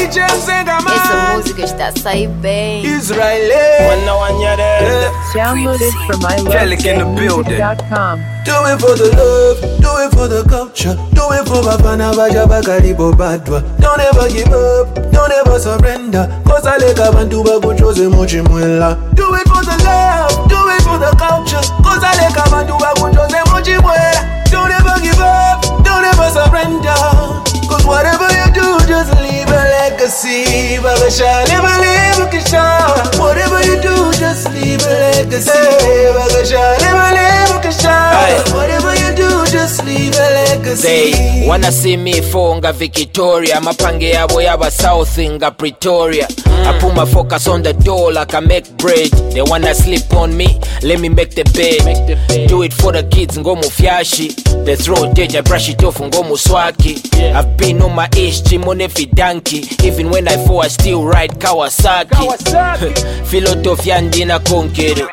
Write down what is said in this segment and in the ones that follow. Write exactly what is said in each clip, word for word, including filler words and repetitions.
Essa música está a sair bem. Download it from I love music dot com. Do it for the love, do it for the culture, do it for Bafana Baja Bakaribo Badwa. Don't ever give up, don't ever surrender. Cause I like abantu bakuchoze mochimwela. Do it for the love, do it for the culture. Cause I like abantu bakuchoze mochimwela. Don't ever give up, don't ever surrender. Cause whatever you do, just leave a legacy. Bagasha, live a live kisha. Whatever you do, just leave a legacy. Bagasha, live a live kisha. Whatever you do, just leave a legacy. They wanna see me fonga Victoria. Mapange yabo yaba South inga Pretoria. mm. I put my focus on the door like I make bread. They wanna sleep on me, let me make the bed, make the bed. Do it for the kids, ngo mufyashi. They throw dirt, I brush it off, ngo muswaki. yeah. I've been on my ish, chimon every donkey. Even when I fall, I still ride Kawasaki, Kawasaki. Philadelphia ndina konkere.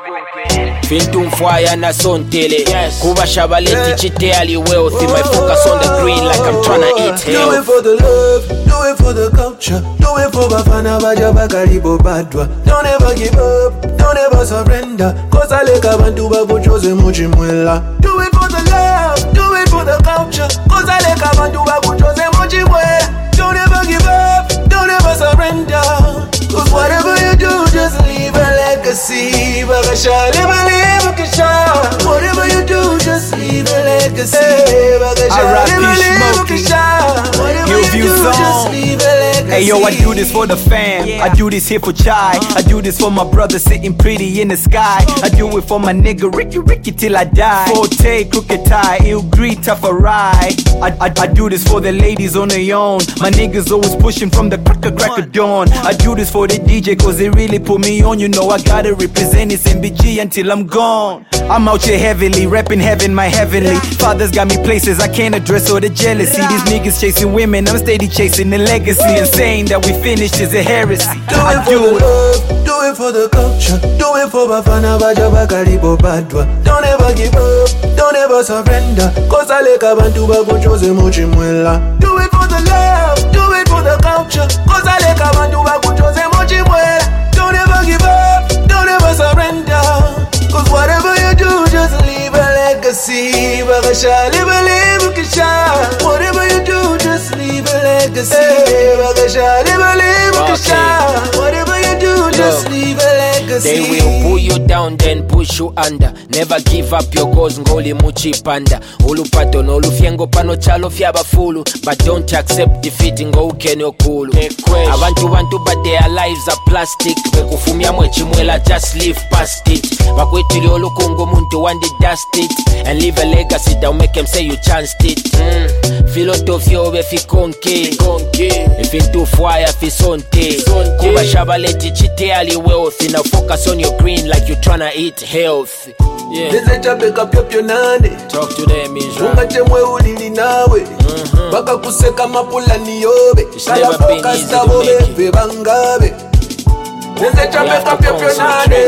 Fintum fire na sontele. Kuba shabaleti chite ali wealthy. My focus on the green like I'm tryna eat health. Do it for the love, do it for the culture. Do it for Bafana Baja Bakaribo Badwa. Don't ever give up, don't ever surrender. Cause I like abantu bakuchoze mochimwela. Do it for the love, do it for the culture. Cause I like abantu bakuchoze mochimwela. Don't ever give up, don't ever surrender. Cause whatever you do, just leave a legacy. Bagasha, live a live kisha. Whatever you do, just leave a legacy. Bagasha, live a live kisha. Whatever you do, just leave a legacy. Hey yo, I do this for the fam. yeah. I do this here for Chai. I do this for my brother sitting pretty in the sky. I do it for my nigga Ricky Ricky till I die. Forte, crooked tie, ill greed, tough a ride. I, I, I do this for the ladies on their own. My niggas always pushing from the crack of crack of dawn. I do this for the D J cause they really put me on. You know I gotta represent this M B G until I'm gone. I'm out here heavily, repping heaven, my heavenly. Fathers got me places I can't address all the jealousy. These niggas chasing women, I'm steady chasing the legacy. And saying that we finished is a heresy. Do it I for do the it. love, do it for the culture. Do it for Bafana Baja Bakaribo Badwa. Don't ever give up, don't ever surrender. Cause I like abantu bakuchoze mochimwela. Do it for the love, do it for the culture. Cause I like abantu bakuchoze mochimwela. Don't ever give up, don't ever surrender. Cause whatever you do, just leave a legacy. Bagasha, live a live kisha. Whatever you do, just leave a legacy. Bagasha, live a live kisha. Whatever you do, just leave a legacy. They will pull you down, then push you under. Never give up your goals, ngoli muchi panda. Ulupato no lufyengo pano chalo fyaba fulu. But don't accept defeat, ngo ukene okulu. Abantu bantu but their lives are plastic. Bekufumia mwechimwela, just live past it. Bakwetili olukungu muntu wandi dust it. And leave a legacy that will make them say you chanced it. mm. Filotofio befi konke. If into fire fi sonte. Kuba shabaleti chite ali wealthy. Now focus on your green like you tryna eat health. Yeah. Nezecha beka pyopyo nane. Talk to them, Israel. Unga chemwe ulili nawe. mm-hmm. Baka kuseka mapula niyobe. Kala focus tabo befe bangabe. Nezecha beka pyopyo nane.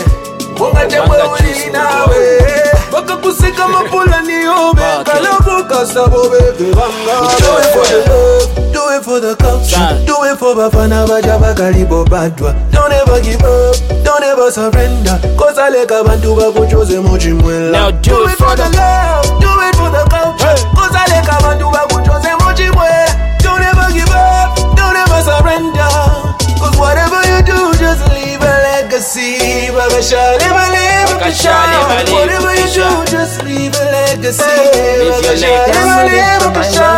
Unga chemwe ulili nawe. Baka kuseka mapula niyobe. Kala focus tabo befe bangabe. Do it for the love, do it for the culture. Do it for Bafana Baja Bakaribo Badwa. Don't ever give up, don't ever surrender. Cause I like abantu bakuchoze mochimwela. Now do, do it for the love, do it for the culture. Hey. Cause I like abantu bakuchoze mochimwela. Don't ever give up, don't ever surrender. Cause whatever you do, just leave a legacy. Bagasha, live a live kisha. Whatever you do, just leave a legacy. Bagasha, live a live kisha.